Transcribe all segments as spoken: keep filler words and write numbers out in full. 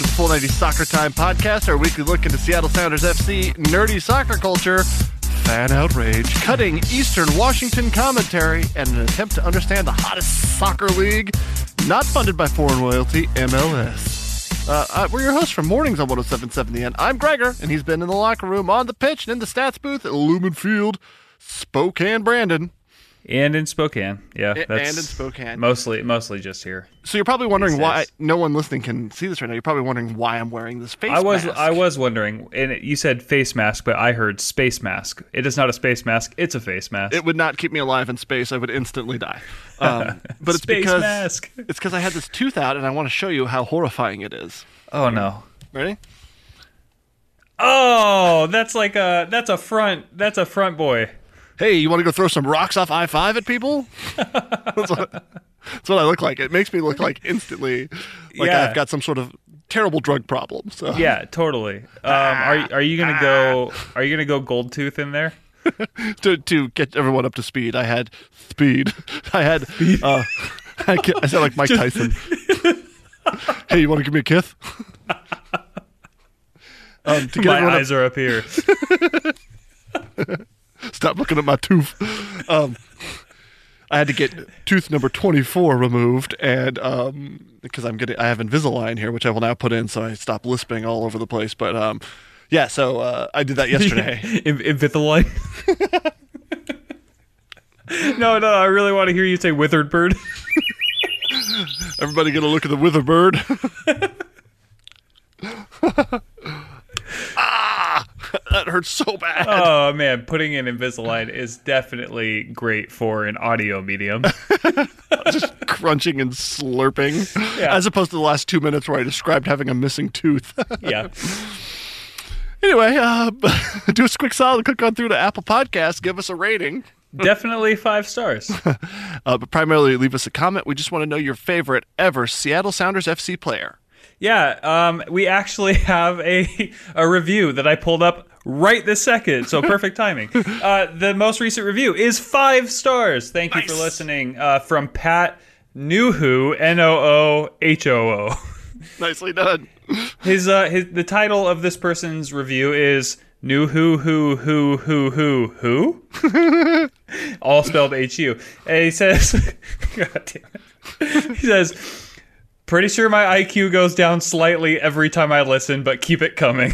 the Full ninety Soccer Time podcast, our weekly look into Seattle Sounders F C, nerdy soccer culture, fan outrage, cutting Eastern Washington commentary, and an attempt to understand the hottest soccer league, not funded by foreign royalty, M L S. Uh, uh, we're your hosts from Mornings on one oh seven point seven The End. I'm Gregor, and he's been in the locker room, on the pitch, and in the stats booth at Lumen Field, Spokane Brandon. And in Spokane, yeah. That's and in Spokane. Mostly mostly just here. So you're probably wondering why no one listening can see this right now. You're probably wondering why I'm wearing this face I was, mask. I was wondering, and it, you said face mask, but I heard space mask. It is not a space mask, it's a face mask. It would not keep me alive in space. I would instantly die. Um, but it's space because mask. It's because I had this tooth out, and I want to show you how horrifying it is. Oh, no. Ready? Oh, that's like a, that's a front, that's a front boy. Hey, you want to go throw some rocks off I five at people? that's, what, that's what I look like. It makes me look like instantly like yeah. I've got some sort of terrible drug problem. So. Yeah, totally. Um, are are you gonna go? Are you gonna go gold tooth in there? to to get everyone up to speed, I had speed. I had. Uh, I, I sound like Mike Tyson. Hey, you want to give me a kiss? um, to get My eyes up- are up here. Stop looking at my tooth. Um, I had to get tooth number twenty-four removed, and um, because I'm getting, I have Invisalign here, which I will now put in, so I stop lisping all over the place. But um, yeah, so uh, I did that yesterday. Invisalign. no, no, I really want to hear you say withered bird. Everybody get a look at the withered bird. Ah, that hurts so bad. Oh man, putting in Invisalign is definitely great for an audio medium. Just crunching and slurping, yeah. As opposed to the last two minutes where I described having a missing tooth. yeah. Anyway, uh, do us a quick solid, click on through to Apple Podcasts, give us a rating. Definitely five stars. uh, but primarily leave us a comment. We just want to know your favorite ever Seattle Sounders F C player. Yeah, um, we actually have a a review that I pulled up right this second, so perfect timing. Uh, the most recent review is five stars. Thank you nice. for listening. Uh, from Pat Noohoo, N O O H O O. Nicely done. His uh, his the title of this person's review is Noohoo Who Who Who Who Who, all spelled H U. And he says, God damn it. He says. Pretty sure my I Q goes down slightly every time I listen, but keep it coming.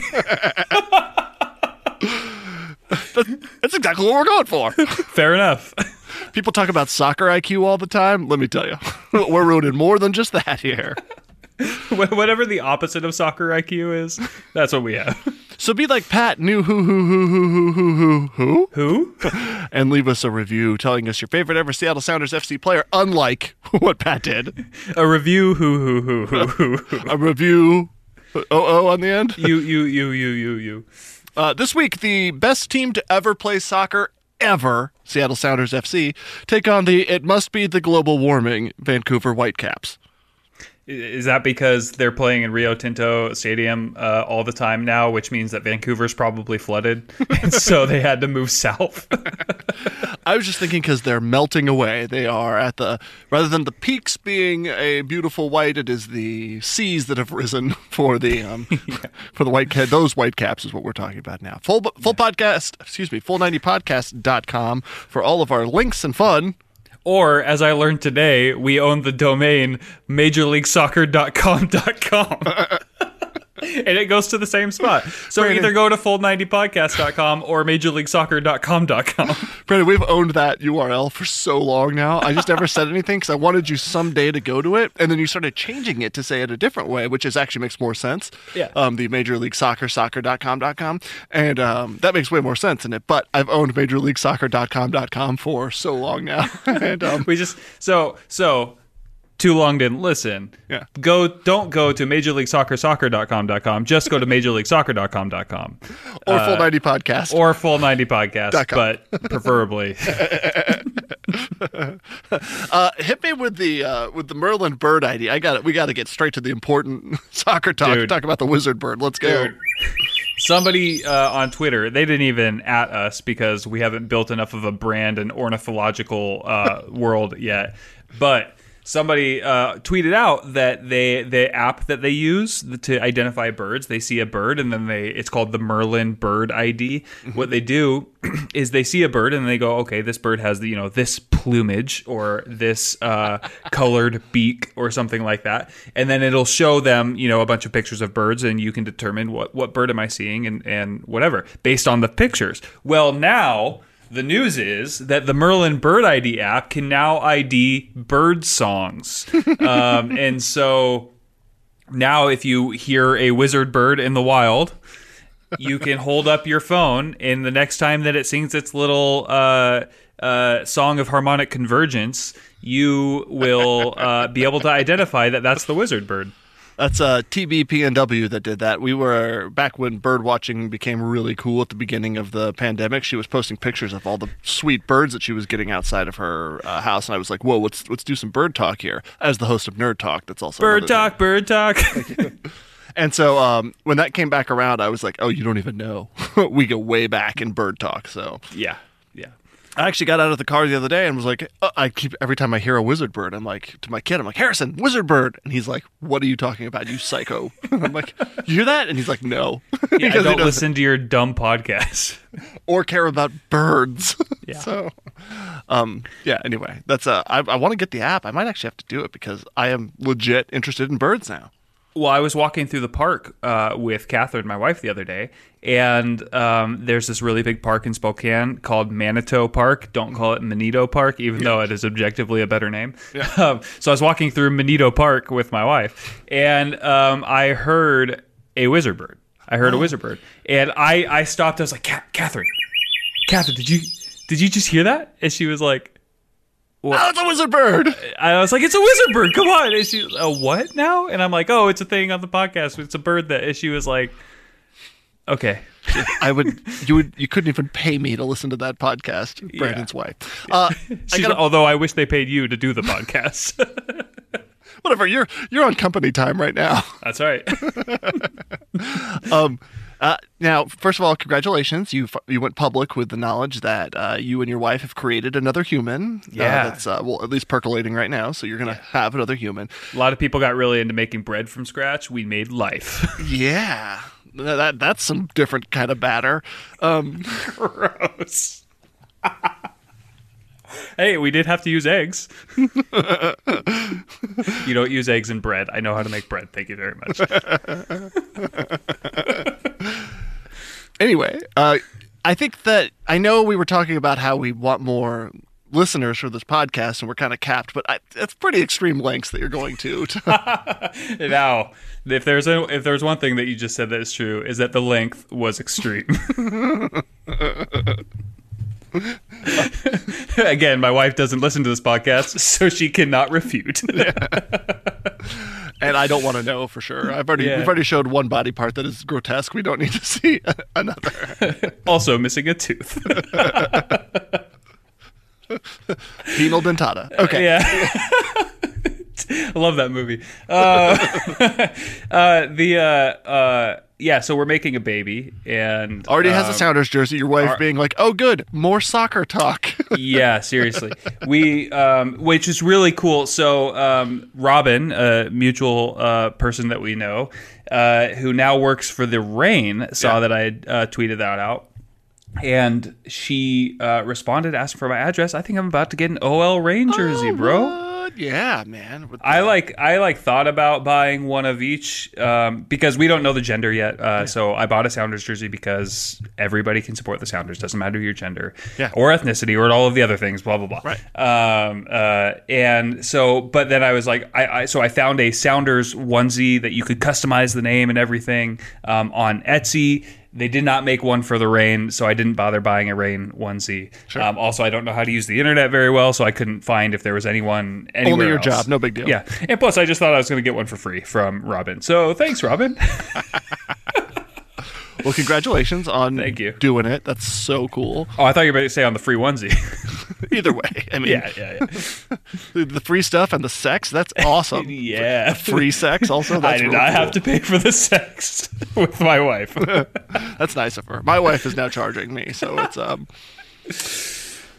That's exactly what we're going for. Fair enough. People talk about soccer I Q all the time. Let me tell you, we're rooted more than just that here. Whatever the opposite of soccer I Q is, that's what we have. So be like Pat, new who who who who who who who who, and leave us a review telling us your favorite ever Seattle Sounders F C player. Unlike what Pat did, a review who who who who who, who. a review. Oh oh on the end. You you you you you you. Uh, this week, the best team to ever play soccer ever, Seattle Sounders F C, take on the it must be the global warming Vancouver Whitecaps. Is that because they're playing in Rio Tinto Stadium uh, all the time now, which means that Vancouver's probably flooded, and so they had to move south? I was just thinking because they're melting away. They are at the, rather than the peaks being a beautiful white, it is the seas that have risen for the um, yeah. for the white ca- those Whitecaps is what we're talking about now. Full full yeah. podcast, excuse me, full ninety podcast dot com for all of our links and fun. Or, as I learned today, we own the domain major league soccer dot com dot com. And it goes to the same spot. So Brandon, either go to full ninety podcast dot com or major league soccer dot com dot com. Brandon, we've owned that U R L for so long now. I just never said anything because I wanted you someday to go to it. And then you started changing it to say it a different way, which is actually makes more sense. Yeah. Um, the Major League Soccer, soccer dot com dot com. And um, that makes way more sense in it. But I've owned major league soccer dot com dot com for so long now. and um, We just, so, so... Too long didn't listen. Yeah. Go don't go to major league soccer soccer dot com dot com. Just go to major league soccer dot com dot com. Or uh, full ninety podcast. Or full ninety podcast, but preferably. uh, hit me with the uh, with the Merlin bird I D. I got it. We got to get straight to the important soccer talk. Dude. Talk about the wizard bird. Let's go. Dude. Somebody uh, on Twitter, they didn't even at us because we haven't built enough of a brand and ornithological uh, world yet. But somebody uh, tweeted out that they the app that they use to identify birds, they see a bird and then they it's called the Merlin Bird I D. Mm-hmm. What they do is they see a bird and they go, okay, this bird has the, you know, this plumage or this uh, colored beak or something like that, and then it'll show them, you know, a bunch of pictures of birds, and you can determine what what bird am I seeing and and whatever based on the pictures. Well, now. The news is that the Merlin Bird I D app can now I D bird songs. um, and so now if you hear a wizard bird in the wild, you can hold up your phone, and the next time that it sings its little uh, uh, song of harmonic convergence, you will uh, be able to identify that that's the wizard bird. That's uh, T B P N W that did that. We were back when bird watching became really cool at the beginning of the pandemic. She was posting pictures of all the sweet birds that she was getting outside of her uh, house, and I was like, "Whoa, let's let's do some bird talk here." As the host of Nerd Talk, that's also bird talk, thing. bird talk. And so um, when that came back around, I was like, "Oh, you don't even know." We go way back in bird talk. So yeah, yeah. I actually got out of the car the other day and was like, uh, I keep every time I hear a wizard bird, I'm like to my kid, I'm like, Harrison, wizard bird, and he's like, what are you talking about, you psycho? I'm like, you hear that? And he's like, no. Yeah, I don't listen to your dumb podcast or care about birds. Yeah. So, um, yeah. Anyway, that's uh, I, I want to get the app. I might actually have to do it because I am legit interested in birds now. Well, I was walking through the park uh, with Catherine, my wife, the other day, and um, there's this really big park in Spokane called Manitou Park. Don't call it Manito Park, even yeah. though it is objectively a better name. Yeah. Um, so I was walking through Manito Park with my wife, and um, I heard a wizard bird. I heard oh. a wizard bird, and I, I stopped. I was like, Catherine, Catherine, did you did you just hear that? And she was like, what? Oh, it's a wizard bird. I was like, it's a wizard bird. Come on. And she, a what now? And I'm like, oh, it's a thing on the podcast. It's a bird that. And she was like, okay. I would, you would, you couldn't even pay me to listen to that podcast. Brandon's yeah. wife. Uh, I gotta, although I wish they paid you to do the podcast. Whatever. You're you're on company time right now. That's right. um. Uh, now, first of all, congratulations. You you went public with the knowledge that uh, you and your wife have created another human. Yeah. Uh, that's, uh, well, at least percolating right now, so you're going to yeah. have another human. A lot of people got really into making bread from scratch. We made life. Yeah. That That's some different kind of batter. Um, Gross. Hey, we did have to use eggs. You don't use eggs in bread. I know how to make bread. Thank you very much. Anyway, uh, I think that I know we were talking about how we want more listeners for this podcast, and we're kind of capped, but I, that's pretty extreme lengths that you're going to. Now, if there's a, if there's one thing that you just said that is true, is that the length was extreme. Again, my wife doesn't listen to this podcast, so she cannot refute. And I don't want to know for sure. I've already yeah. we've already showed one body part that is grotesque. We don't need to see another. Also missing a tooth. Penal dentata. Okay. Yeah. I love that movie. Uh, uh, the uh, uh, yeah, so we're making a baby, and already has um, a Sounders jersey. Your wife our, being like, "Oh, good, more soccer talk." Yeah, seriously. We, um, which is really cool. So, um, Robin, a mutual uh, person that we know, uh, who now works for the Rain, saw yeah. that I had uh, tweeted that out. And she uh, responded, asking for my address. I think I'm about to get an O L Reign jersey, oh, bro. What? Yeah, man. With I like I like thought about buying one of each um, because we don't know the gender yet. Uh, yeah. So I bought a Sounders jersey because everybody can support the Sounders. Doesn't matter your gender yeah. or ethnicity or all of the other things. Blah blah blah. Right. Um, uh, and so, but then I was like, I, I so I found a Sounders onesie that you could customize the name and everything um, on Etsy. They did not make one for the Rain, so I didn't bother buying a Rain onesie. Sure. Um, also, I don't know how to use the internet very well, so I couldn't find if there was anyone anywhere Only your else. job, no big deal. Yeah, and plus, I just thought I was going to get one for free from Robin. So thanks, Robin. Well, congratulations on Thank you. doing it. That's so cool. Oh, I thought you were about to say on the free onesie. Either way, I mean, yeah, yeah, yeah. The free stuff and the sex, that's awesome. Yeah. Free sex also, that's I did really not cool. have to pay for the sex with my wife. That's nice of her. My wife is now charging me, so it's... um.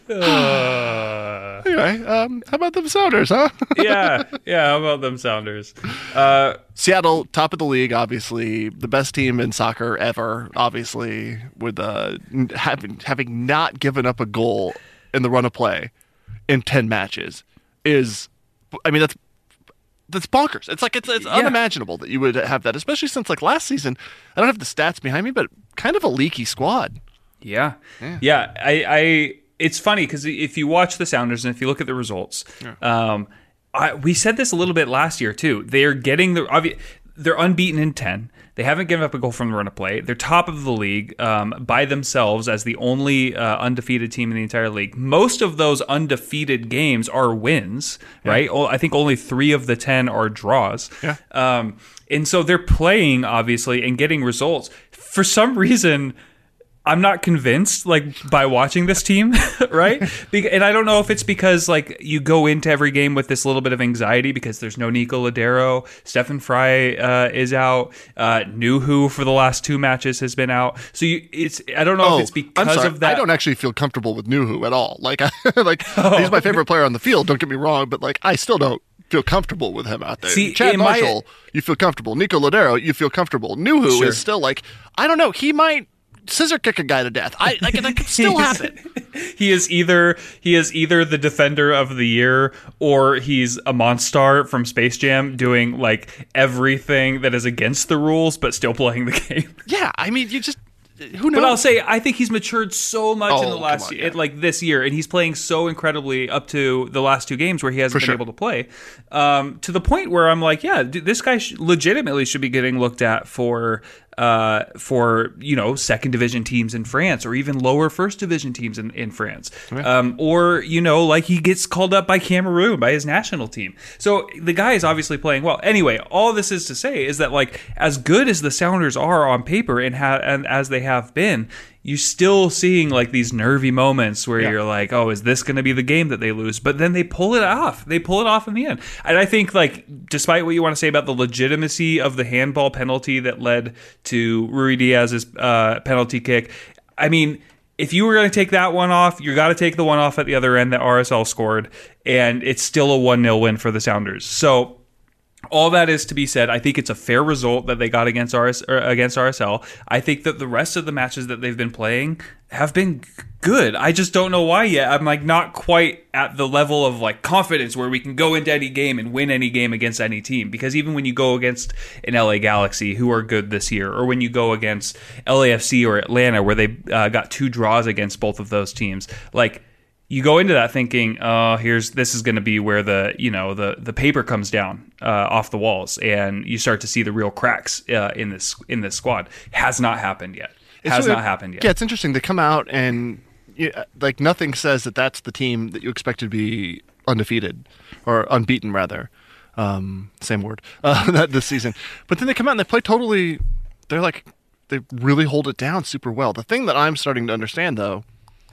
Uh, anyway, um, how about them Sounders, huh? yeah, yeah. How about them Sounders? Uh, Seattle, top of the league, obviously the best team in soccer ever. Obviously, with uh, having having not given up a goal in the run of play in ten matches is, I mean, that's that's bonkers. It's like it's it's Yeah. unimaginable that you would have that, especially since like last season. I don't have the stats behind me, but kind of a leaky squad. Yeah. Yeah. Yeah. I, I it's funny because if you watch the Sounders and if you look at the results, Yeah. um, I, we said this a little bit last year too. They're getting the obvi- they're unbeaten in ten. They haven't given up a goal from the run of play. They're top of the league um, by themselves as the only uh, undefeated team in the entire league. Most of those undefeated games are wins, right? O- I think only three of the ten are draws. Yeah. Um, and so they're playing, obviously, and getting results. For some reason, I'm not convinced, like, by watching this team, right? Be- and I don't know if it's because, like, you go into every game with this little bit of anxiety because there's no Nico Ladero, Stefan Fry uh, is out, uh, Nuhu for the last two matches has been out. So you, it's I don't know if it's I'm because sorry. of that. I don't actually feel comfortable with Nuhu at all. Like, I, like he's my favorite player on the field. Don't get me wrong, but like, I still don't feel comfortable with him out there. See, Chad in my- Marshall, you feel comfortable. Nico Ladero, you feel comfortable. Nuhu Sure. is still like, I don't know. He might scissor kick a guy to death. I like that could still He's- happen. He is either he is either the defender of the year or he's a Monstar from Space Jam doing like everything that is against the rules but still playing the game. Yeah, I mean, you just who knows? But I'll say I think he's matured so much in Oh, the come last on, year, yeah. like this year, and he's playing so incredibly up to the last two games where he hasn't For been sure. able to play, um, to the point where I'm like, yeah, dude, this guy sh- legitimately should be getting looked at for. Uh, for you know second division teams in France or even lower first division teams in, in France, um, or you know like he gets called up by Cameroon by his national team. So the guy is obviously playing well. Anyway, all this is to say is that like as good as the Sounders are on paper and ha- and as they have been, you're still seeing like these nervy moments where Yeah. you're like, oh, is this going to be the game that they lose? But then they pull it off. They pull it off in the end. And I think like despite what you want to say about the legitimacy of the handball penalty that led to Rui Diaz's uh, penalty kick, I mean, if you were going to take that one off, you got to take the one off at the other end that R S L scored, and it's still a one nil win for the Sounders. So all that is to be said, I think it's a fair result that they got against R S or against R S L. I think that the rest of the matches that they've been playing have been good. I just don't know why yet. I'm like not quite at the level of like confidence where we can go into any game and win any game against any team. Because even when you go against an L A Galaxy, who are good this year, or when you go against L A F C or Atlanta, where they uh, got two draws against both of those teams, like. You go into that thinking, oh, here's this is going to be where the you know the the paper comes down uh, off the walls, and you start to see the real cracks uh, in this in this squad. Has not happened yet. It's Has really- not happened yet. Yeah, it's interesting. They come out and yeah, like nothing says that that's the team that you expect to be undefeated or unbeaten, rather. Um, same word uh, that this season. But then they come out and they play totally. They're like they really hold it down super well. The thing that I'm starting to understand though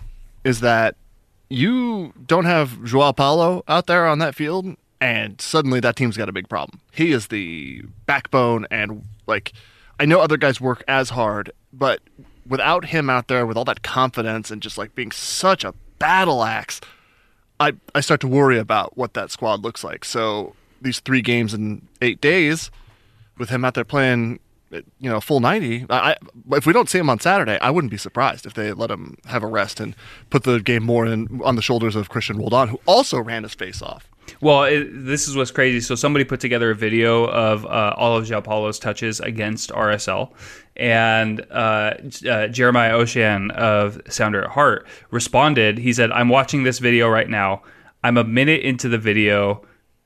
is that you don't have Joao Paulo out there on that field, and suddenly that team's got a big problem. He is the backbone, and like I know other guys work as hard, but without him out there with all that confidence and just like being such a battle axe, I I start to worry about what that squad looks like. So these three games in eight days, with him out there playing, you know, full ninety. I, if we don't see him on Saturday, I wouldn't be surprised if they let him have a rest and put the game more in, on the shoulders of Christian Roldan, who also ran his face off. Well, it, this is what's crazy. So somebody put together a video of uh, all of Joao Paulo's touches against R S L, and uh, uh, Jeremiah Oshan of Sounder at Heart responded. He said, "I'm watching this video right now. I'm a minute into the video."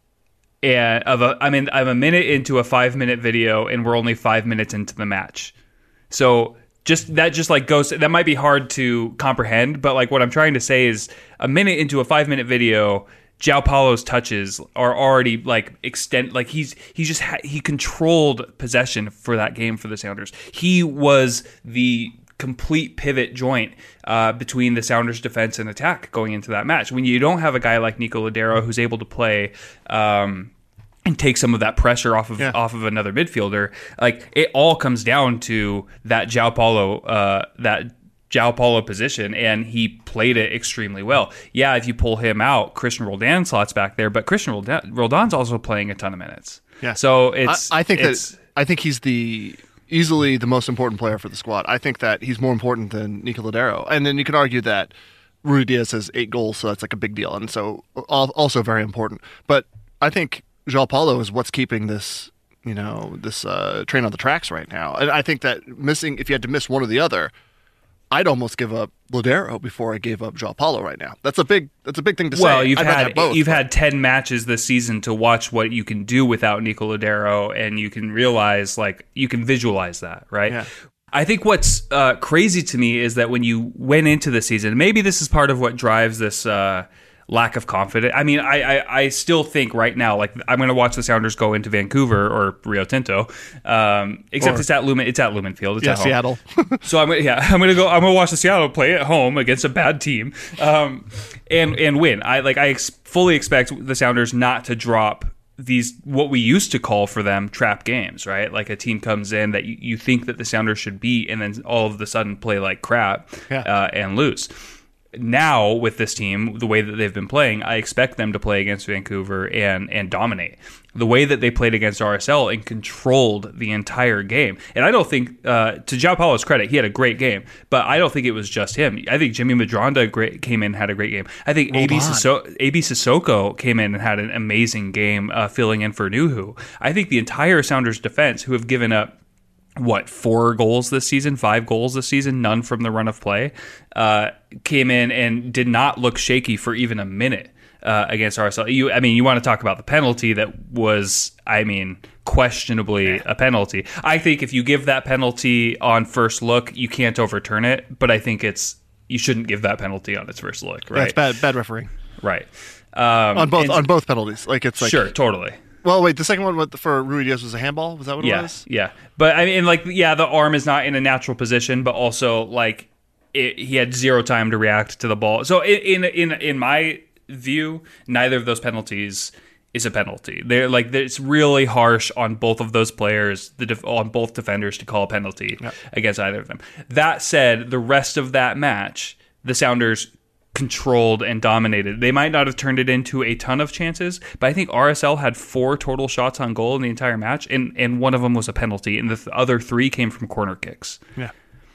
And of a, I mean, I'm a minute into a five minute video, and we're only five minutes into the match. So just that, just like goes. That might be hard to comprehend, but like what I'm trying to say is, a minute into a five minute video, Joao Paulo's touches are already like extend. Like he's he just ha- he controlled possession for that game for the Sounders. He was the complete pivot joint uh, between the Sounders defense and attack going into that match. When you don't have a guy like Nico Ladero who's able to play um, and take some of that pressure off of Yeah. off of another midfielder, like it all comes down to that Joao Paulo, uh, that João Paulo position, and he played it extremely well. Yeah, if you pull him out, Christian Roldan slots back there, but Christian Roldan, Roldan's also playing a ton of minutes. Yeah. So it's. I, I think it's, that I think he's the easily the most important player for the squad. I think that he's more important than Nico Lodeiro, and then you can argue that Ruidíaz has eight goals, so that's like a big deal, and so also very important. But I think João Paulo is what's keeping this, you know, this uh, train on the tracks right now. And I think that missing, if you had to miss one or the other, I'd almost give up Lodeiro before I gave up João Paulo right now. That's a big that's a big thing to well, say. Well, you've I'd rather had have both, you've but- had ten matches this season to watch what you can do without Nico Lodeiro, and you can realize, like, you can visualize that, right? Yeah. I think what's uh, crazy to me is that when you went into the season, maybe this is part of what drives this uh, lack of confidence. I mean, I, I, I still think right now, like, I'm going to watch the Sounders go into Vancouver or Rio Tinto, um, except Or- it's at Lumen. It's at Lumen Field. It's yeah, at home. Seattle. So I'm yeah I'm gonna go I'm gonna watch the Seattle play at home against a bad team, um, and and win. I like I ex- fully expect the Sounders not to drop these what we used to call for them trap games, right? Like a team comes in that you, you think that the Sounders should beat, and then all of a sudden play like crap Yeah. uh, and lose. Now with this team, the way that they've been playing, I expect them to play against Vancouver and and dominate. The way that they played against R S L and controlled the entire game. And I don't think, uh, to João Paulo's credit, he had a great game, but I don't think it was just him. I think Jimmy Madronda great, came in and had a great game. I think A B Hold on. Siso- A B Sissoko came in and had an amazing game uh, filling in for Nuhu. I think the entire Sounders defense, who have given up what, four goals this season, five goals this season, none from the run of play, uh, came in and did not look shaky for even a minute uh, against R S L. You, I mean, you want to talk about the penalty that was, I mean, questionably a penalty. I think if you give that penalty on first look, you can't overturn it, but I think it's, you shouldn't give that penalty on its first look, right? That's bad bad refereeing. Right. Um, On both and- on both penalties. Like it's like sure, totally. Well, wait, the second one with- for Ruidíaz was a handball? Was that what it Yeah, was? yeah. But I mean, like, yeah, the arm is not in a natural position, but also like it, he had zero time to react to the ball. So in in in in my view, neither of those penalties is a penalty. They're like it's really harsh on both of those players, the def- on both defenders to call a penalty Yeah. against either of them. That said, the rest of that match, the Sounders controlled and dominated. They might not have turned it into a ton of chances, but I think R S L had four total shots on goal in the entire match, and, and one of them was a penalty, and the th- other three came from corner kicks. Yeah.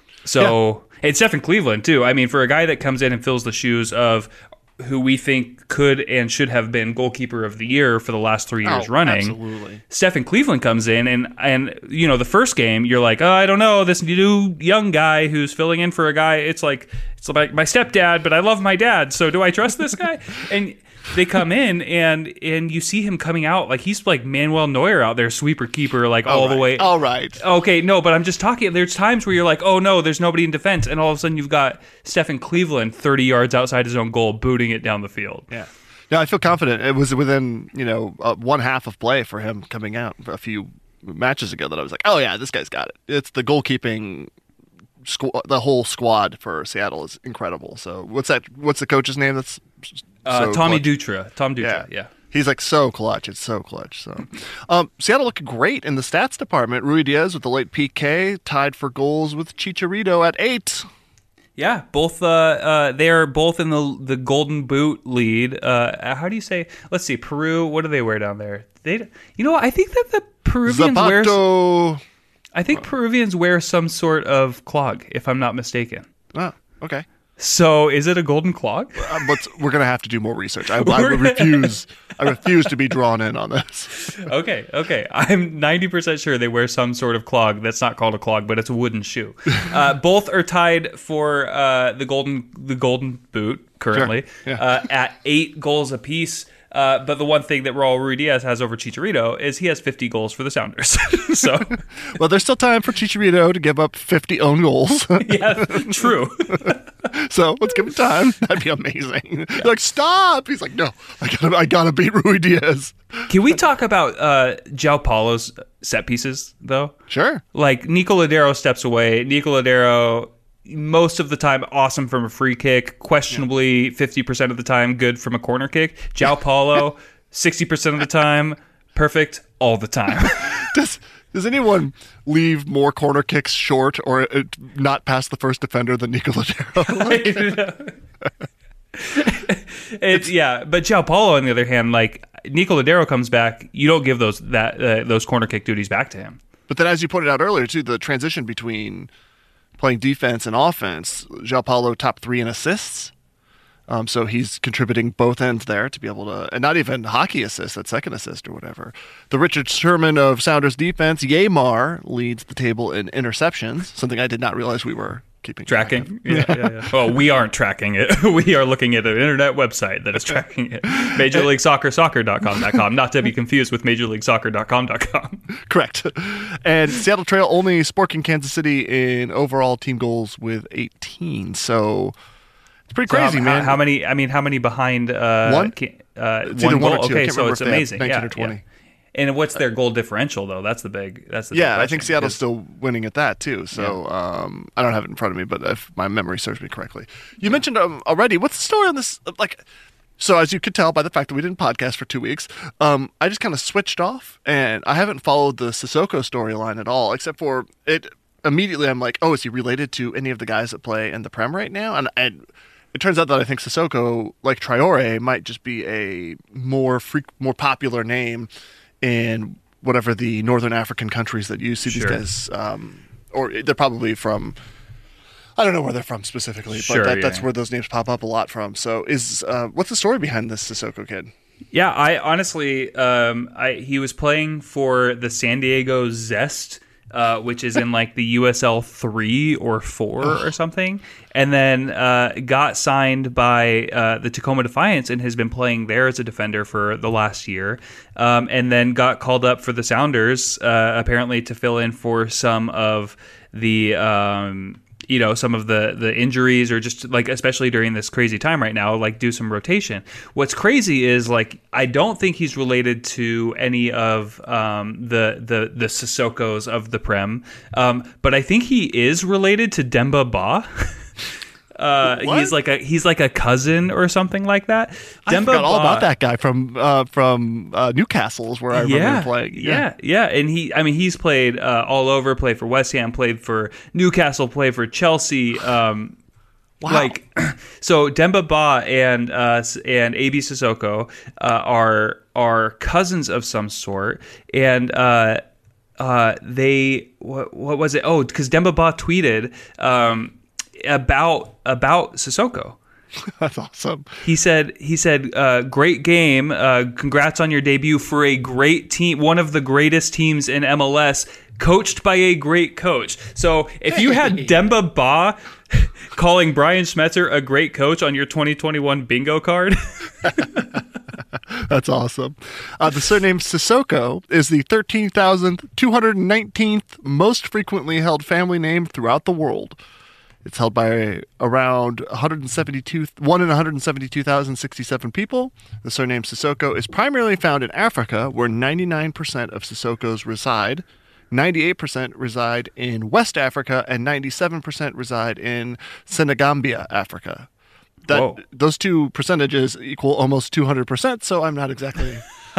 So, and Stephen Cleveland, too. I mean, for a guy that comes in and fills the shoes of who we think could and should have been goalkeeper of the year for the last three years Oh, running. absolutely. Stephen Cleveland comes in and, and, you know, the first game, you're like, oh, I don't know, this new young guy who's filling in for a guy. It's like, it's like my stepdad, but I love my dad. So do I trust this guy? And they come in and, and you see him coming out like he's like Manuel Neuer out there, sweeper keeper, like all, the right. way. All right. Okay, no, but I'm just talking. There's times where you're like, oh no, there's nobody in defense, and all of a sudden you've got Stephen Cleveland thirty yards outside his own goal, booting it down the field. Yeah. No, I feel confident. It was within, you know, uh, one half of play for him coming out a few matches ago that I was like, oh yeah, this guy's got it. It's the goalkeeping. Squ- the whole squad for Seattle is incredible. So what's that? What's the coach's name? That's Uh, so Tommy clutch? Dutra. Tom Dutra, yeah. He's like so clutch. It's so clutch. So, um, Seattle looking great in the stats department. Ruidíaz with the late P K tied for goals with Chicharito at eight. Yeah, both uh, uh, they are both in the the Golden Boot lead. Uh, how do you say? Let's see, Peru. What do they wear down there? They, you know, I think that the Peruvians wear. Zapato. I think Peruvians wear some sort of clog, if I'm not mistaken. Oh, okay. So, is it a golden clog? Uh, but we're gonna have to do more research. I, I refuse. I refuse to be drawn in on this. Okay, okay. I'm ninety percent sure they wear some sort of clog that's not called a clog, but it's a wooden shoe. Uh, both are tied for uh, the golden the golden boot currently Sure, yeah. uh, at eight goals apiece. Uh, but the one thing that Raul Ruidíaz has over Chicharito is he has fifty goals for the Sounders. So, Well, there's still time for Chicharito to give up fifty own goals. yeah, true. So let's give him time. That'd be amazing. They're like, stop. He's like, no, I gotta, I gotta beat Ruidíaz. Can we talk about uh, João Paulo's set pieces, though? Sure. Like, Nico Lodeiro steps away. Nico Lodeiro, most of the time, awesome from a free kick. Questionably, fifty percent of the time, good from a corner kick. João Paulo, sixty percent of the time, perfect all the time. Does Does anyone leave more corner kicks short or uh, not past the first defender than Nico Lodeiro? it's yeah, but João Paulo on the other hand, like Nico Lodeiro comes back, you don't give those that uh, those corner kick duties back to him. But then, as you pointed out earlier, too, the transition between playing defense and offense, João Paulo top three in assists. Um, so he's contributing both ends there to be able to, and not even hockey assist, that second assist or whatever. The Richard Sherman of Sounders defense, Yamar, leads the table in interceptions, something I did not realize we were keeping tracking. Track yeah, yeah, yeah. Well, we aren't tracking it. We are looking at an internet website that is tracking it. Major League Soccer Soccer dot com dot com, not to be confused with Major League Soccer dot com dot com. Correct. And Seattle Trail only sporking Kansas City in overall team goals with eighteen. So it's pretty crazy, so how, man. How many? I mean, how many behind? Uh, one. Uh, it's one either goal. one or two. Okay, I can't so remember it's if they have amazing. nineteen yeah, or twenty. yeah. And what's their goal differential though? That's the big. That's the yeah. big I think Seattle's because, still winning at that too. So yeah. um, I don't have it in front of me, but if my memory serves me correctly, you yeah. mentioned um, already. What's the story on this? Like, so as you could tell by the fact that we didn't podcast for two weeks, um, I just kind of switched off, and I haven't followed the Sissoko storyline at all, except for it. Immediately, I'm like, oh, is he related to any of the guys that play in the Prem right now? And and. It turns out that I think Sissoko, like Traore, might just be a more freak, more popular name in whatever the Northern African countries that you see these sure. guys, um, or they're probably from. I don't know where they're from specifically, but sure, that, yeah. that's where those names pop up a lot from. So, is uh, what's the story behind this Sissoko kid? Yeah, I honestly, um, I he was playing for the San Diego Zest. Uh, which is in like the U S L three or four or something, and then uh, got signed by uh, the Tacoma Defiance and has been playing there as a defender for the last year, um, and then got called up for the Sounders uh, apparently to fill in for some of the um, you know some of the the injuries or just like especially during this crazy time right now, like do some rotation. What's crazy is like I don't think he's related to any of um, the the the Sissokos of the Prem, um, but I think he is related to Demba Ba. Uh, he's like a he's like a cousin or something like that. I Demba forgot all Ba, about that guy from uh, from uh, Newcastle is where I remember yeah, him playing. Yeah. yeah, yeah, and he I mean he's played uh, all over. Played for West Ham. Played for Newcastle. Played for Chelsea. Um, wow. Like so, Demba Ba and uh, and A B Sissoko uh, are are cousins of some sort, and. Uh, uh, they what, what was it? Oh, because Demba Ba tweeted. Um, about about Sissoko. That's awesome. He said he said uh, great game. Uh, congrats on your debut for a great team, one of the greatest teams in M L S, coached by a great coach. So if you had Demba Ba calling Brian Schmetzer a great coach on your twenty twenty-one bingo card. That's awesome. Uh, the surname Sissoko is the thirteen thousand two hundred nineteenth most frequently held family name throughout the world. It's held by around one hundred seventy-two, one in one hundred seventy-two thousand sixty-seven people. The surname Sissoko is primarily found in Africa, where ninety-nine percent of Sissokos reside. ninety-eight percent reside in West Africa, and ninety-seven percent reside in Senegambia, Africa. That, Whoa. those two percentages equal almost two hundred percent, so I'm not exactly...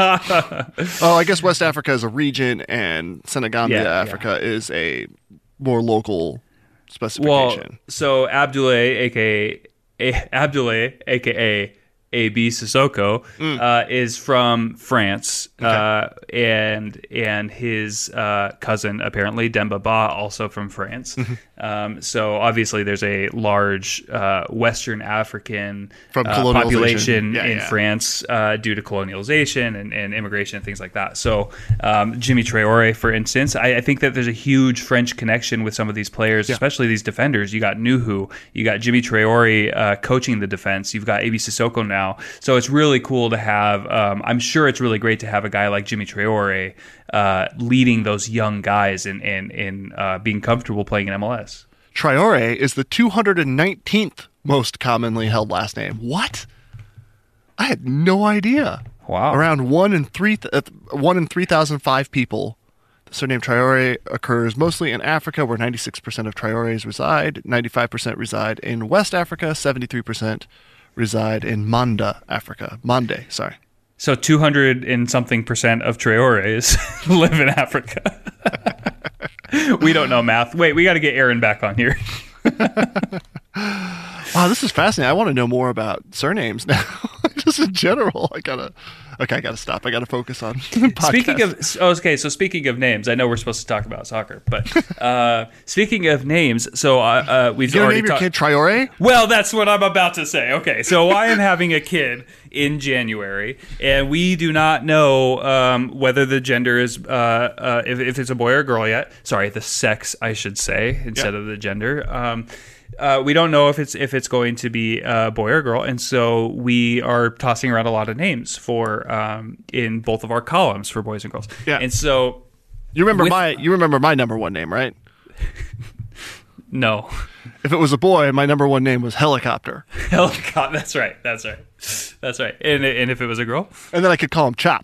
Oh, I guess West Africa is a region, and Senegambia, Yeah, Africa yeah. is a more local... Well, specification. so Abdoulaye, aka a, Abdoulaye, aka A B Sissoko, Mm. uh, is from France, Okay. uh, and and his uh, cousin apparently Demba Ba, also from France. Um, so obviously, there's a large uh, Western African From uh, colonialization. population Yeah, in yeah. France uh, due to colonialization and, and immigration and things like that. So um, Jimmy Traore, for instance, I, I think that there's a huge French connection with some of these players, Yeah. especially these defenders. You got Nuhu, you got Jimmy Traore uh, coaching the defense, you've got A B Sissoko now. So it's really cool to have. Um, I'm sure it's really great to have a guy like Jimmy Traore uh, leading those young guys and and, and uh, being comfortable playing in M L S. Traore is the two hundred nineteenth most commonly held last name. What? I had no idea. Wow. Around one in three, th- uh, one in three thousand five people. The surname Traore occurs mostly in Africa, where ninety-six percent of Traores reside. ninety-five percent reside in West Africa. seventy-three percent reside in Manda, Africa. Mande, sorry. So two hundred and something percent of Traores live in Africa. We don't know math. Wait, we got to get Aaron back on here. Wow, this is fascinating. I want to know more about surnames now. Just in general. I gotta. Okay, I gotta stop. I gotta focus on podcast. Speaking of, oh, okay, so speaking of names, I know we're supposed to talk about soccer, but uh, speaking of names, so uh, uh, we've you already name your talked. kid Traore? Well, that's what I'm about to say. Okay, so I am having a kid in January, and we do not know um, whether the gender is uh, uh, if, if it's a boy or a girl yet. Sorry, the sex, I should say, instead yeah. of the gender. Um, Uh, we don't know if it's if it's going to be a boy or a girl, and so we are tossing around a lot of names for um, in both of our columns for boys and girls. Yeah. And so you remember with, my you remember my number one name, right? No. If it was a boy, my number one name was Helicopter. Helicopter. That's right. That's right. That's right. And and if it was a girl, and then I could call him Chop.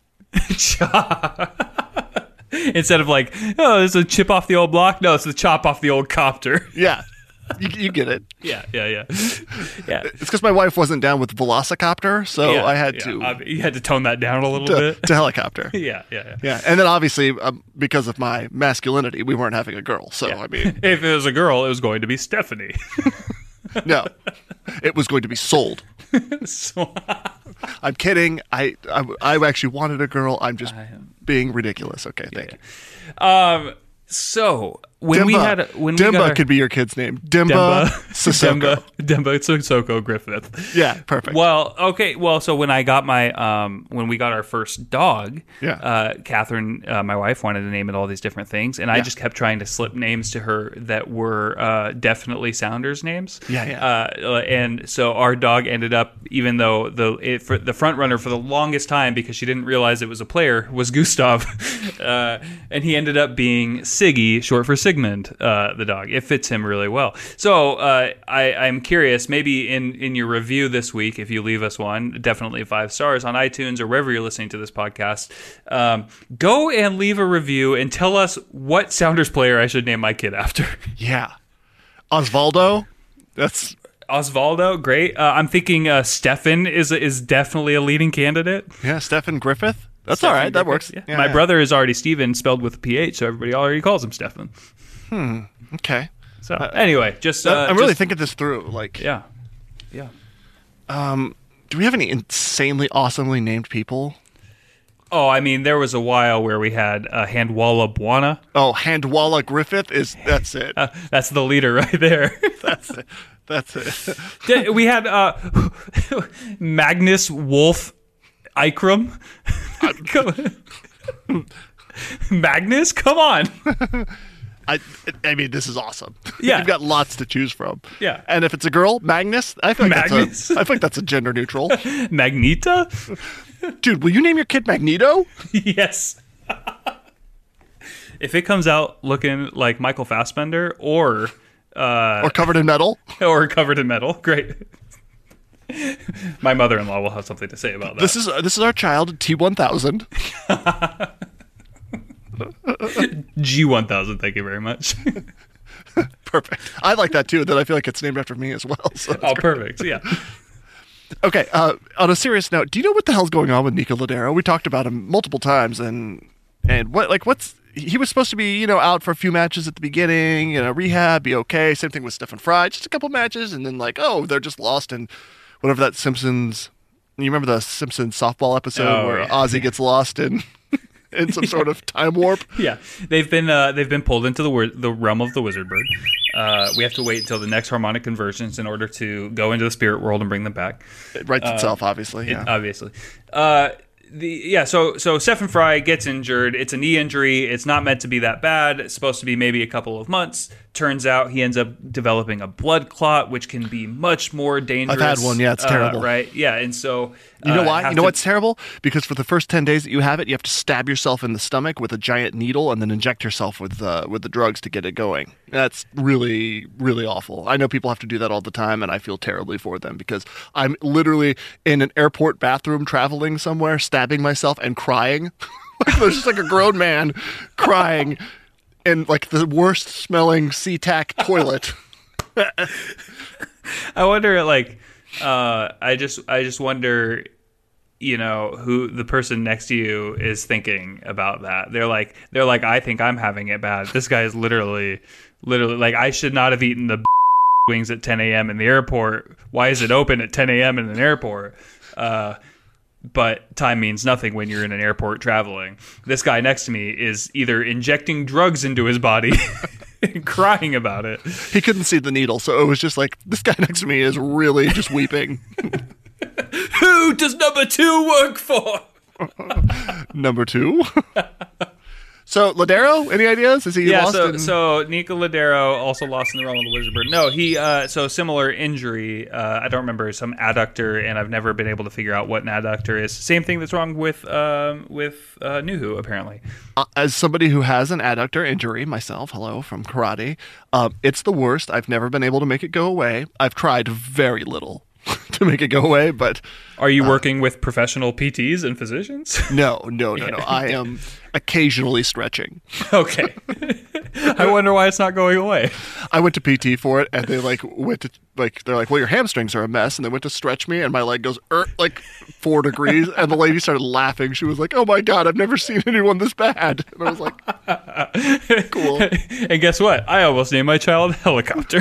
Chop. Instead of like, oh, this is a chip off the old block. No, it's the chop off the old copter. Yeah. You, you get it. Yeah, yeah, yeah. Yeah. It's because my wife wasn't down with Velocicopter, so yeah, I had yeah. to. Uh, you had to tone that down a little to, bit. to Helicopter. yeah, yeah, yeah. Yeah, and then obviously, um, because of my masculinity, we weren't having a girl. So, Yeah. I mean. If it was a girl, it was going to be Stephanie. No. It was going to be sold. so, I'm kidding. I, I, I actually wanted a girl. I'm just being ridiculous. Okay, thank yeah. you. Um, so. When Dimba. we had when Dimba we got our, could be your kid's name. Dimba, Dimba Sissoko. Dimba, Dimba Sissoko Griffith. Yeah, perfect. Well, okay. Well, so when I got my um, when we got our first dog, Yeah. uh, Catherine, uh, my wife, wanted to name it all these different things, and I Yeah. just kept trying to slip names to her that were uh, definitely Sounders names. Yeah, yeah. Uh, and so our dog ended up, even though the it, for, the front runner for the longest time, because she didn't realize it was a player, was Gustav, uh, and he ended up being Siggy, short for Sigmund. Uh, the dog. It fits him really well. So uh, I, I'm curious, maybe in, in your review this week, if you leave us one, definitely five stars on iTunes or wherever you're listening to this podcast, um, go and leave a review and tell us what Sounders player I should name my kid after. Yeah. Osvaldo? That's... Osvaldo, great. Uh, I'm thinking uh, Stefan is is definitely a leading candidate. Yeah, Stephen Griffith? That's Stephen all right. That Griffith, works. yeah. Yeah, my yeah. brother is already Steven, spelled with a P H, so everybody already calls him Stefan. Hmm. Okay. So anyway, just uh, I'm really just, thinking this through. Like, yeah, yeah. um, do we have any insanely awesomely named people? Oh, I mean, there was a while where we had uh, Handwalla Bwana. Oh, Handwalla Griffith is that's it. Uh, that's the leader right there. That's it. That's it. Yeah, we had uh, Magnus Wolf Ikram. Magnus, come on. I, I mean, this is awesome. Yeah. You've got lots to choose from. Yeah. And if it's a girl, Magnus, I feel like Magnus. that's a, I feel like that's a gender neutral. Magneta? Dude, will you name your kid Magneto? Yes. If it comes out looking like Michael Fassbender or uh, Or covered in metal? or covered in metal, great. My mother-in-law will have something to say about that. This is this is our child T one thousand. G one thousand, thank you very much. Perfect. I like that too. That I feel like it's named after me as well. So that's Oh, great. perfect. Yeah. Okay. Uh, on a serious note, do you know what the hell's going on with Nico Ladero? We talked about him multiple times, and and what like what's he was supposed to be you know out for a few matches at the beginning, you know rehab, be okay. Same thing with Stephen Fry, just a couple matches, and then like oh they're just lost in whatever that Simpsons. You remember the Simpsons softball episode Oh, where yeah. Ozzy gets lost in in some sort of time warp? Yeah, they've been uh, they've been pulled into the wor- the realm of the wizard bird. Uh, we have to wait until the next harmonic convergence in order to go into the spirit world and bring them back. It writes itself, obviously. It- Yeah. obviously. Uh, the yeah, so so Stephen Fry gets injured. It's a knee injury. It's not meant to be that bad. It's supposed to be maybe a couple of months. Turns out he ends up developing a blood clot, which can be much more dangerous. I've had one, yeah, it's uh, terrible. right? Yeah, and so You know uh, why? have You know to- what's terrible? Because for the first ten days that you have it, you have to stab yourself in the stomach with a giant needle and then inject yourself with uh, with the drugs to get it going. That's really, really awful. I know people have to do that all the time, and I feel terribly for them because I'm literally in an airport bathroom traveling somewhere, stabbing myself and crying. There's just like a grown man crying in like the worst smelling SeaTac toilet. I wonder, like, uh, I just, I just wonder you know, who the person next to you is thinking about that. They're like, they're like, I think I'm having it bad. This guy is literally, literally like, I should not have eaten the wings at ten a.m. in the airport. Why is it open at ten a.m. in an airport? Uh, but time means nothing when you're in an airport traveling. This guy next to me is either injecting drugs into his body and crying about it. He couldn't see the needle, so it was just like, this guy next to me is really just weeping. Who does number two work for? Number two? So, Ladero, any ideas? Is he yeah, lost? so, in... so Nico Ladero also lost in the realm of the Wizard Bird. No, he, uh, so similar injury. Uh, I don't remember, some adductor, and I've never been able to figure out what an adductor is. Same thing that's wrong with um, with uh, Nuhu, apparently. Uh, as somebody who has an adductor injury myself, hello, from karate, um, it's the worst. I've never been able to make it go away. I've tried very little to make it go away, but... Are you uh, working with professional P Ts and physicians? No, no, no, no. I am occasionally stretching. Okay. I wonder why it's not going away. I went to P T for it, and they like went to like they're like, well, your hamstrings are a mess, and they went to stretch me, and my leg goes er, like four degrees, and the lady started laughing. She was like, "Oh my god, I've never seen anyone this bad," and I was like, "Cool." And guess what? I almost named my child Helicopter.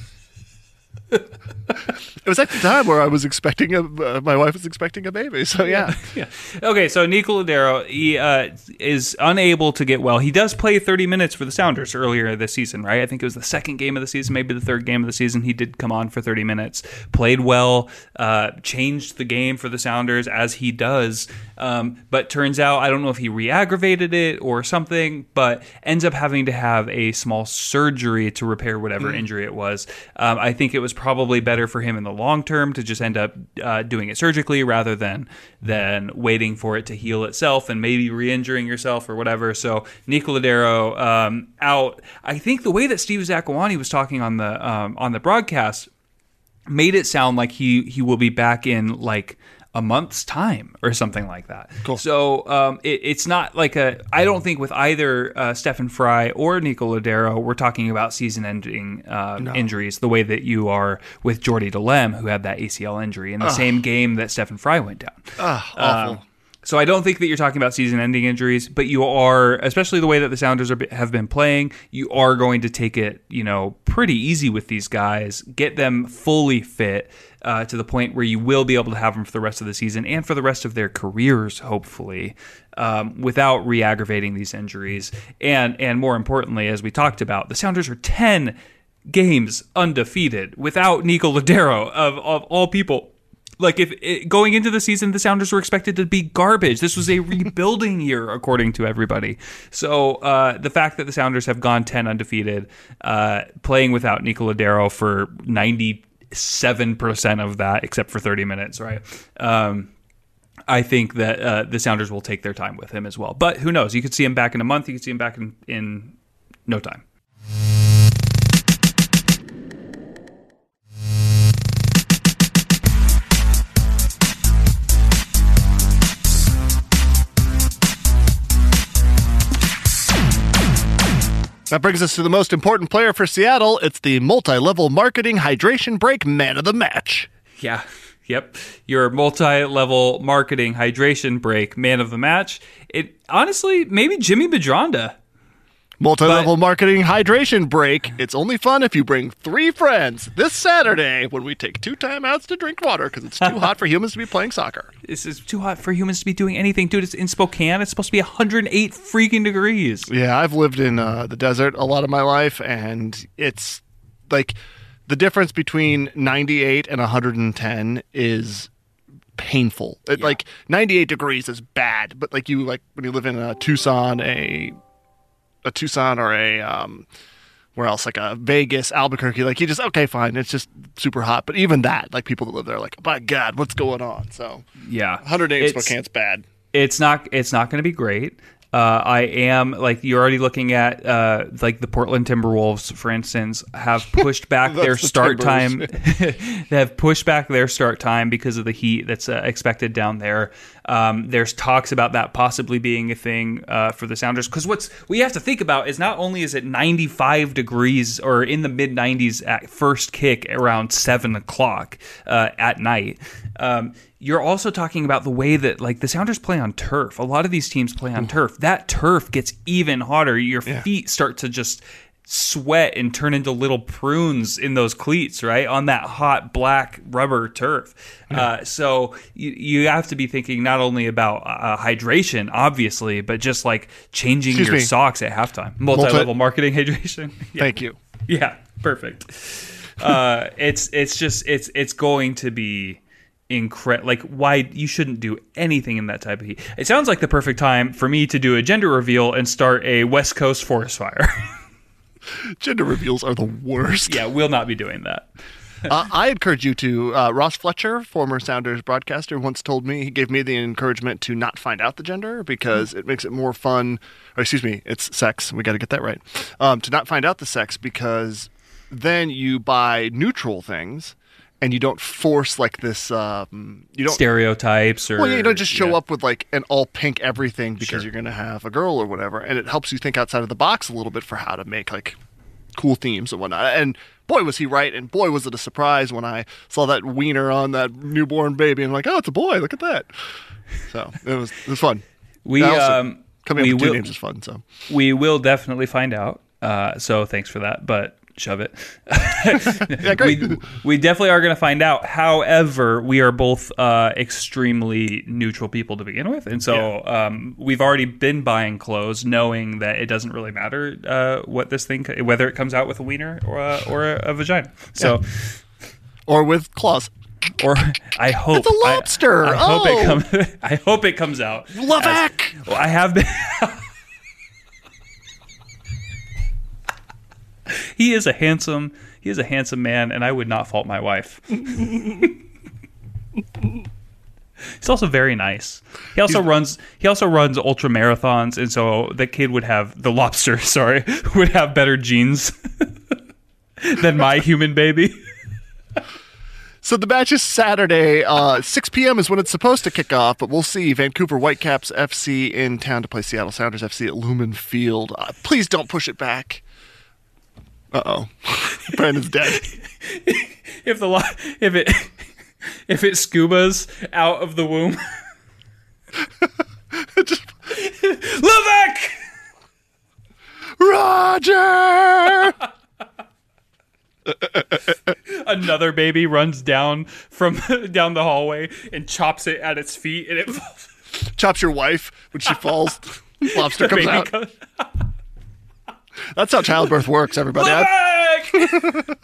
It was at the time where I was expecting a, uh, my wife was expecting a baby, so yeah. yeah. Okay, so Nico Ladero, he uh, is unable to get well. He does play thirty minutes for the Sounders earlier this season, right? I think it was the second game of the season, maybe the third game of the season. He did come on for thirty minutes, played well, uh, changed the game for the Sounders as he does. Um, but turns out, I don't know if he re-aggravated it or something, but ends up having to have a small surgery to repair whatever mm. injury it was. Um, I think it was probably better for him in the long term to just end up uh, doing it surgically rather than than waiting for it to heal itself and maybe re-injuring yourself or whatever. So Nico Ladero um, out. I think the way that Steve Zakuani was talking on the um, on the broadcast made it sound like he he will be back in like a month's time or something like that. Cool. So um, it, it's not like a, I don't think with either uh, Stefan Fry or Nico Ladero, we're talking about season-ending uh, no. injuries the way that you are with Jordy DeLem, who had that A C L injury in the Ugh. same game that Stefan Fry went down. Ugh, awful. Um, So I don't think that you're talking about season-ending injuries, but you are, especially the way that the Sounders are, have been playing, you are going to take it, you know, pretty easy with these guys, get them fully fit uh, to the point where you will be able to have them for the rest of the season and for the rest of their careers, hopefully, um, without re-aggravating these injuries. And and more importantly, as we talked about, the Sounders are ten games undefeated without Nico Ladero, of, of all people. Like, if it, going into the season, the Sounders were expected to be garbage. This was a rebuilding year, according to everybody. So uh, the fact that the Sounders have gone ten undefeated, uh, playing without Nico Ladero for ninety-seven percent of that, except for thirty minutes, right? Um, I think that uh, the Sounders will take their time with him as well. But who knows? You could see him back in a month. You could see him back in, in no time. That brings us to the most important player for Seattle. It's the multi-level marketing hydration break man of the match. Yeah. Yep. Your multi-level marketing hydration break man of the match. It honestly, maybe Jimmy Bedronda. Multi-level but, marketing hydration break. It's only fun if you bring three friends this Saturday when we take two timeouts to drink water because it's too hot for humans to be playing soccer. This is too hot for humans to be doing anything. Dude, it's in Spokane. It's supposed to be one hundred eight freaking degrees. Yeah, I've lived in uh, the desert a lot of my life, and it's like the difference between ninety-eight and one hundred ten is painful. It, yeah. Like ninety-eight degrees is bad, but like you like when you live in a Tucson, a a Tucson or a, um, where else, like a Vegas, Albuquerque, like you just, okay, fine, it's just super hot. But even that, like people that live there are like, oh my God, what's going on? So yeah, one hundred eight Spokane's bad. It's not, it's not going to be great. Uh, I am, like, you're already looking at, uh, like, the Portland Timberwolves, for instance, have pushed back their the start Timbers. time. They have pushed back their start time because of the heat that's uh, expected down there. Um, there's talks about that possibly being a thing uh, for the Sounders. Because what's we have to think about is not only is it ninety-five degrees or in the mid nineties at first kick around seven o'clock uh, at night, um, you're also talking about the way that like the Sounders play on turf. A lot of these teams play on turf. That turf gets even hotter. Your Yeah. feet start to just sweat and turn into little prunes in those cleats, right? On that hot black rubber turf. Yeah. Uh, so you, you have to be thinking not only about uh, hydration, obviously, but just like changing Excuse your me. socks at halftime. Multi-level Multi- marketing hydration. Yeah. Thank you. Yeah, perfect. Uh, it's it's just it's it's going to be incredible. Like, why you shouldn't do anything in that type of heat. It sounds like the perfect time for me to do a gender reveal and start a West Coast forest fire. Gender reveals are the worst. Yeah, we'll not be doing that. uh, I encourage you to. Uh, Ross Fletcher, former Sounders broadcaster, once told me, he gave me the encouragement to not find out the gender because it makes it more fun. Or excuse me, it's sex. We got to get that right. Um, to not find out the sex because then you buy neutral things and you don't force like this. Um, you don't Stereotypes or Well, yeah, you don't just show yeah. up with like an all pink everything because Sure. you're going to have a girl or whatever, and it helps you think outside of the box a little bit for how to make like cool themes and whatnot. And boy, was he right, and boy, was it a surprise when I saw that wiener on that newborn baby, and I'm like, oh, it's a boy. Look at that. So it was it was fun. We Also, um coming we up with two will names is fun. So we will definitely find out. Uh, so thanks for that, but shove it. yeah, great. we, we definitely are going to find out. However, we are both uh, extremely neutral people to begin with. And so um, we've already been buying clothes knowing that it doesn't really matter uh, what this thing, whether it comes out with a wiener or a, or a, a vagina. So, or with claws. or I hope It's a lobster. I, I hope it Oh. comes. I hope it comes out. Levac. Well, I have been. He is a handsome. He is a handsome man, and I would not fault my wife. He's also very nice. He also He's- runs. He also runs ultra marathons, and so the kid would have the lobster. Sorry, would have better genes than my human baby. So the match is Saturday. Uh, six p.m. is when it's supposed to kick off, but we'll see. Vancouver Whitecaps F C in town to play Seattle Sounders F C at Lumen Field. Uh, please don't push it back. Uh-oh. Brandon's dead. If the lo- if it if it scubas out of the womb, Just, Levac! Roger! Another baby runs down from down the hallway and chops it at its feet, and it falls. Chops your wife when she falls. Lobster comes Baby out. goes, That's how childbirth works, everybody. I- Levac!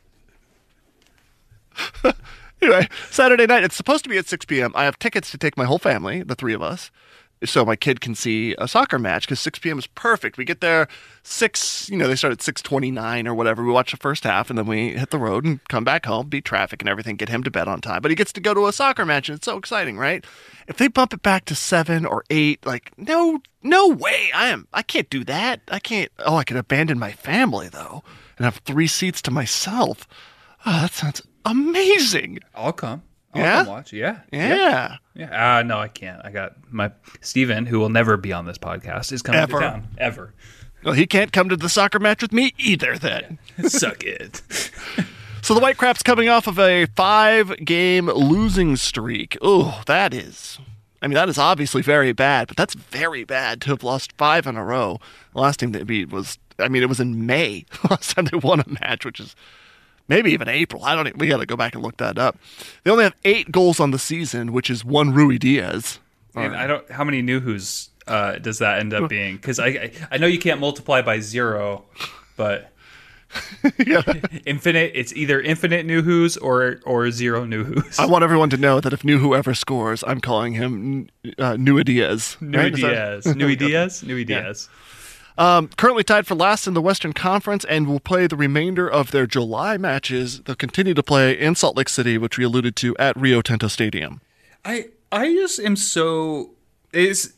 Anyway, Saturday night. It's supposed to be at six p.m. I have tickets to take my whole family, the three of us, so my kid can see a soccer match because six p.m. is perfect. We get there six, you know, they start at six twenty-nine or whatever. We watch the first half and then we hit the road and come back home, beat traffic and everything, get him to bed on time. But he gets to go to a soccer match and it's so exciting, right? If they bump it back to seven or eight, like, no, no way. I am, I can't do that. I can't. Oh, I could abandon my family though and have three seats to myself. Oh, that sounds amazing. I'll come. I'll Yeah? come watch. Yeah. Yeah. Yeah. Uh, no, I can't. I got my Steven, who will never be on this podcast, is coming Ever. to town. Ever. Well, he can't come to the soccer match with me either then. Suck it. So the Whitecaps coming off of a five-game losing streak. Oh, that is... I mean, that is obviously very bad, but that's very bad to have lost five in a row. The last team they beat was... I mean, it was in May. Last time they won a match, which is... Maybe even April. I don't even... We got to go back and look that up. They only have eight goals on the season, which is one Rui Diaz. And I don't. How many Nuhus uh, does that end up being? Because I, I I know you can't multiply by zero, but Yeah. infinite. It's either infinite Nuhus or or zero Nuhus. I want everyone to know that if New whoever scores, I'm calling him uh, Nui Diaz. Nui right? Is that- Diaz. Nui Diaz. Nui Diaz. Um, currently tied for last in the Western Conference and will play the remainder of their July matches. They'll continue to play in Salt Lake City, which we alluded to, at Rio Tinto Stadium. I I just am so is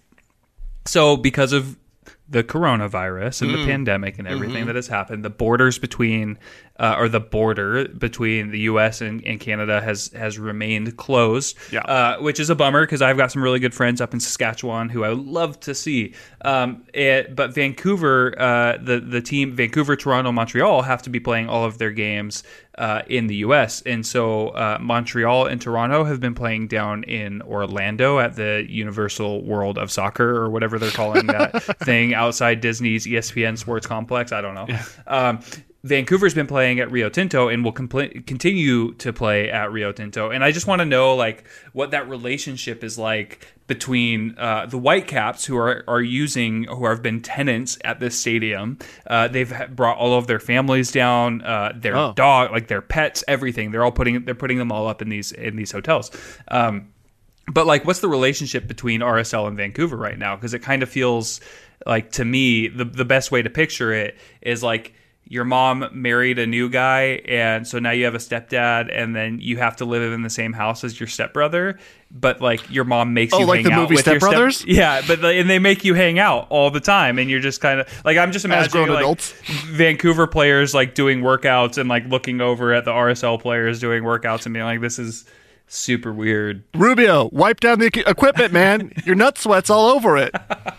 so because of the coronavirus and the pandemic and everything that has happened, the borders between uh, or the border between the U S and, and Canada has has remained closed, Yeah. uh, which is a bummer because I've got some really good friends up in Saskatchewan who I would love to see. Um, it, but Vancouver, uh, the the team Vancouver, Toronto, Montreal have to be playing all of their games uh, in the U S. And so uh, Montreal and Toronto have been playing down in Orlando at the Universal World of Soccer, or whatever they're calling that thing outside Disney's E S P N Sports Complex. I don't know. Yeah. Um, Vancouver's been playing at Rio Tinto and will compl- continue to play at Rio Tinto. And I just want to know, like, what that relationship is like between uh, the Whitecaps, who are, are using, who have been tenants at this stadium. Uh, they've brought all of their families down, uh, their oh. dog, like their pets, everything. They're all putting, they're putting them all up in these, in these hotels. Um, but like, what's the relationship between R S L and Vancouver right now? Because it kind of feels like, to me, the the best way to picture it is like, your mom married a new guy, and so now you have a stepdad, and then you have to live in the same house as your stepbrother. But like, your mom makes oh, you like hang the out movie with Step your Brothers? step. Yeah, but like, and they make you hang out all the time, and you're just kind of like, I'm just imagining like adults. Vancouver players like doing workouts and like looking over at the R S L players doing workouts and being like, this is super weird. Rubio, wipe down the equipment, man. Your nut sweat's all over it.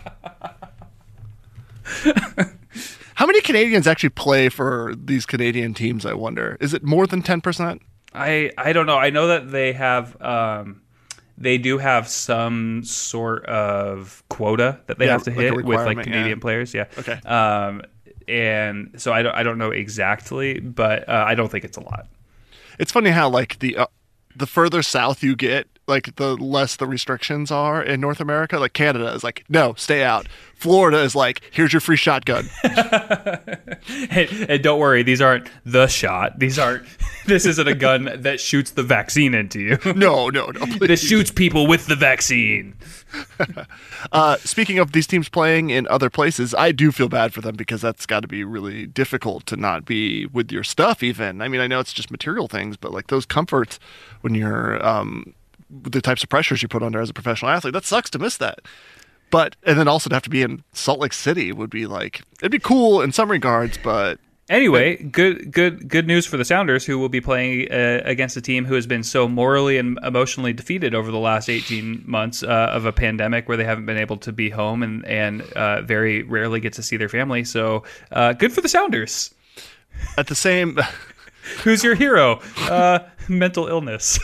How many Canadians actually play for these Canadian teams, I wonder? Is it more than ten percent? I, I don't know. I know that they have um, they do have some sort of quota that they yeah, have to like hit with like Canadian yeah. players. Yeah. Okay. Um, and so I don't I don't know exactly, but uh, I don't think it's a lot. It's funny how like the uh, the further south you get, like the less the restrictions are in North America. Like Canada is like, no, stay out. Florida is like, here's your free shotgun. and, and don't worry, these aren't the shot. These aren't. This isn't a gun that shoots the vaccine into you. No, no, no. Please. This shoots people with the vaccine. uh, speaking of these teams playing in other places, I do feel bad for them because that's got to be really difficult to not be with your stuff. Even, I mean, I know it's just material things, but like those comforts when you're. Um, the types of pressures you put under as a professional athlete, that sucks to miss that. But, and then also to have to be in Salt Lake City would be like, it'd be cool in some regards, but. Anyway, good good, good news for the Sounders, who will be playing uh, against a team who has been so morally and emotionally defeated over the last eighteen months uh, of a pandemic where they haven't been able to be home and, and uh, very rarely get to see their family. So uh, good for the Sounders. At the same. Who's your hero? Uh, mental illness.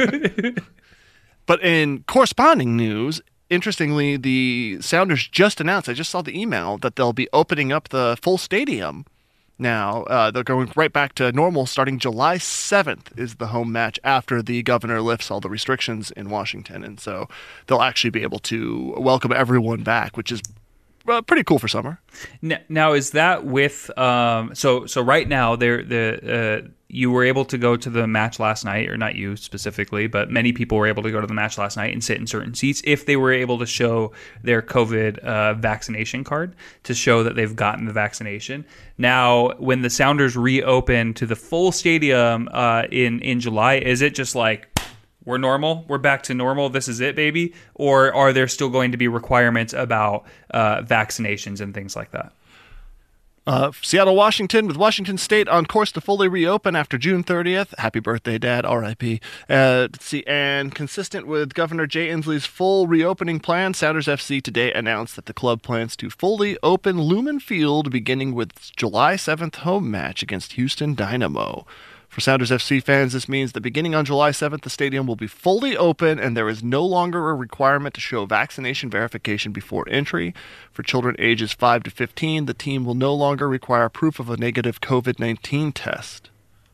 But in corresponding news, interestingly, the Sounders just announced, I just saw the email, that they'll be opening up the full stadium now. Uh, they're going right back to normal starting July seventh is the home match after the governor lifts all the restrictions in Washington. And so they'll actually be able to welcome everyone back, which is uh, pretty cool for summer. Now, is that with um, – so so right now they're the uh, – you were able to go to the match last night, or not you specifically, but many people were able to go to the match last night and sit in certain seats if they were able to show their COVID uh, vaccination card to show that they've gotten the vaccination. Now, when the Sounders reopen to the full stadium uh, in, in July, is it just like, we're normal, we're back to normal, this is it, baby? Or are there still going to be requirements about uh, vaccinations and things like that? Uh, Seattle, Washington, with Washington State on course to fully reopen after June thirtieth. Happy birthday, Dad. R I P. Uh, let's see. And consistent with Governor Jay Inslee's full reopening plan, Sounders F C today announced that the club plans to fully open Lumen Field beginning with July seventh home match against Houston Dynamo. For Sounders F C fans, this means that beginning on July seventh, the stadium will be fully open and there is no longer a requirement to show vaccination verification before entry. For children ages five to fifteen, the team will no longer require proof of a negative covid nineteen test.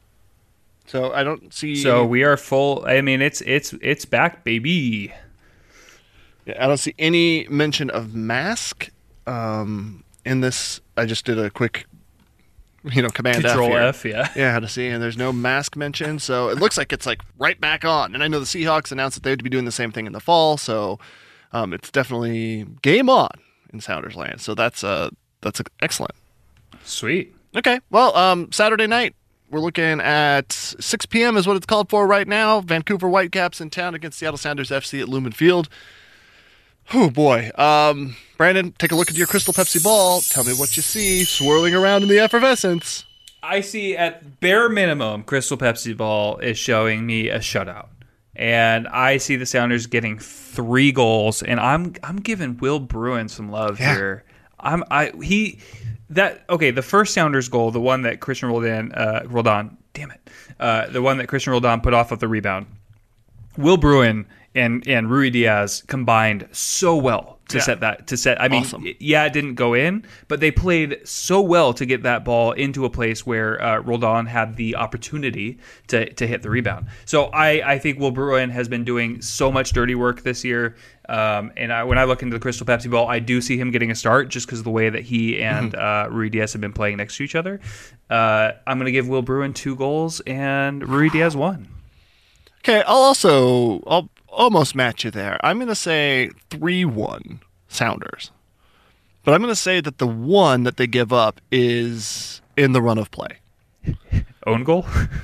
So I don't see... So we are full... I mean, it's it's it's back, baby. Yeah, I don't see any mention of mask um, in this. I just did a quick... You know, Command Control F, F, yeah. Yeah, how to see, and there's no mask mentioned, so it looks like it's like right back on. And I know the Seahawks announced that they'd be doing the same thing in the fall, so um, it's definitely game on in Sounders land. So that's uh that's excellent. Sweet. Okay, well, um, Saturday night we're looking at six p.m. is what it's called for right now. Vancouver Whitecaps in town against Seattle Sounders F C at Lumen Field. Oh, boy. Um, Brandon, take a look at your Crystal Pepsi ball. Tell me what you see swirling around in the effervescence. I see, at bare minimum, Crystal Pepsi ball is showing me a shutout. And I see the Sounders getting three goals, and I'm I'm giving Will Bruin some love yeah. here. I'm I he that okay, the first Sounders goal, the one that Christian Roldan uh Roldan damn it, uh, the one that Christian Roldan put off of the rebound. Will Bruin and and Rui Diaz combined so well to Yeah. set that to set. I mean, Awesome. it- yeah, it didn't go in, but they played so well to get that ball into a place where uh, Roldan had the opportunity to to hit the rebound. So I I think Will Bruin has been doing so much dirty work this year. Um, and I, when I look into the Crystal Pepsi Bowl, I do see him getting a start just because of the way that he and uh, Rui Diaz have been playing next to each other. Uh, I'm going to give Will Bruin two goals and Rui Diaz one. Okay, I'll also I'll almost match you there. I'm going to say three one Sounders. But I'm going to say that the one that they give up is in the run of play. Own goal?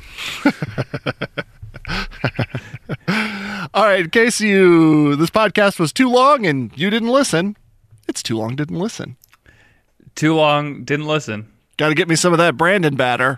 All right, in case you this podcast was too long and you didn't listen, it's too long didn't listen. Too long, didn't listen. Got to get me some of that Brandon batter.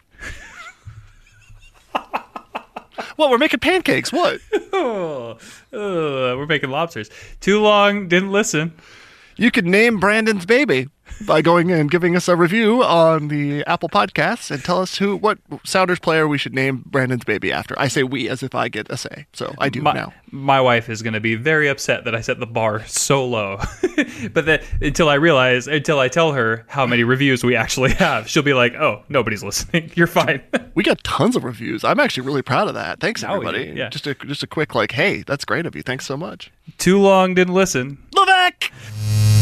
What, we're making pancakes. What? Oh, uh, we're making lobsters. Too long, didn't listen. You could name Brandon's baby by going and giving us a review on the Apple Podcasts and tell us who, what Sounders player we should name Brandon's baby after. I say we as if I get a say, so I do My, now. my wife is going to be very upset that I set the bar so low. But that until I realize, until I tell her how many reviews we actually have, she'll be like, "Oh, nobody's listening. You're fine." We got tons of reviews. I'm actually really proud of that. Thanks, Oh, everybody. yeah. Just a just a quick like, hey, that's great of you. Thanks so much. Too long, didn't listen. Levesque!